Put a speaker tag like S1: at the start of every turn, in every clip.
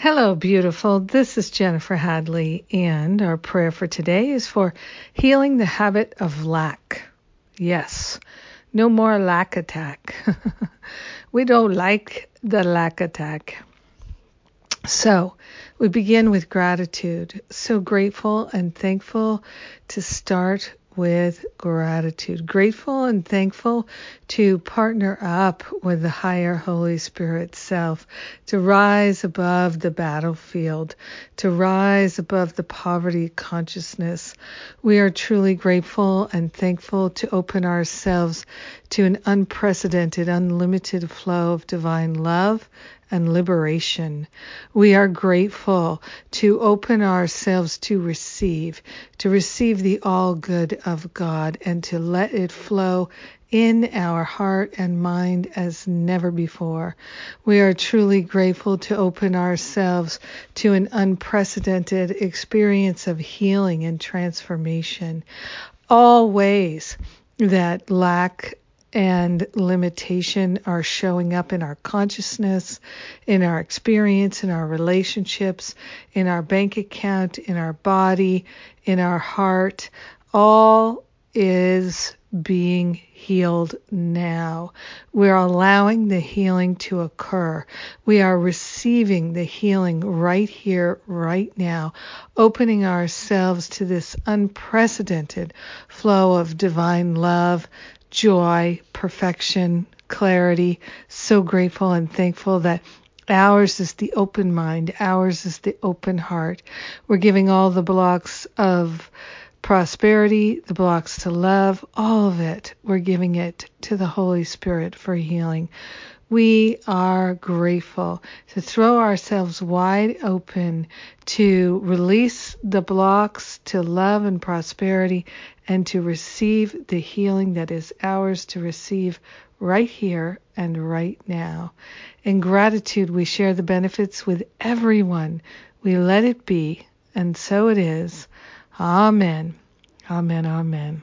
S1: Hello, beautiful. This is Jennifer Hadley, and our prayer for today is for healing the habit of lack. Yes, no more lack attack. We don't like the lack attack. So we begin with gratitude. So grateful and thankful to start with gratitude. Grateful and thankful to partner up with the higher Holy Spirit self, to rise above the battlefield, to rise above the poverty consciousness. We are truly grateful and thankful to open ourselves to an unprecedented, unlimited flow of divine love and liberation. We are grateful to open ourselves to receive the all good of God and to let it flow in our heart and mind as never before. We are truly grateful to open ourselves to an unprecedented experience of healing and transformation. All ways that lack and limitation are showing up in our consciousness, in our experience, in our relationships, in our bank account, in our body, in our heart, all is being healed now. We're allowing the healing to occur. We are receiving the healing right here, right now, opening ourselves to this unprecedented flow of divine love, joy, perfection, clarity. So grateful and thankful that ours is the open mind. Ours is the open heart. We're giving all the blocks of prosperity, the blocks to love, all of it. We're giving it to the Holy Spirit for healing. We are grateful to throw ourselves wide open to release the blocks to love and prosperity and to receive the healing that is ours to receive right here and right now. In gratitude, we share the benefits with everyone. We let it be, and so it is. Amen. Amen. Amen.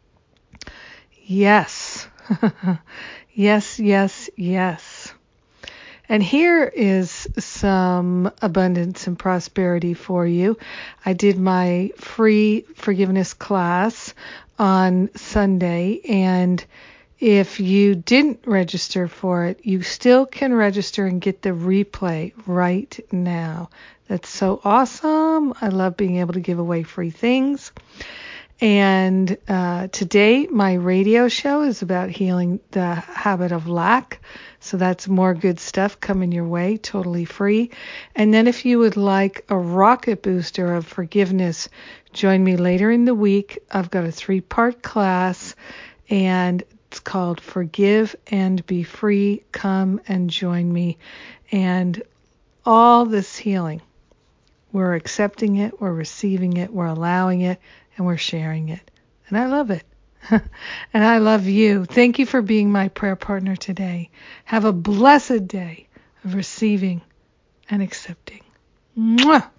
S1: Yes. Yes, yes, yes. And here is some abundance and prosperity for you. I did my free forgiveness class on Sunday, and if you didn't register for it, you still can register and get the replay right now. That's so awesome. I love being able to give away free things. And today, my radio show is about healing the habit of lack. So that's more good stuff coming your way, totally free. And then if you would like a rocket booster of forgiveness, join me later in the week. I've got a 3-part class, and it's called Forgive and Be Free. Come and join me. And all this healing, we're accepting it, we're receiving it, we're allowing it, and we're sharing it. And I love it. And I love you. Thank you for being my prayer partner today. Have a blessed day of receiving and accepting. Mwah!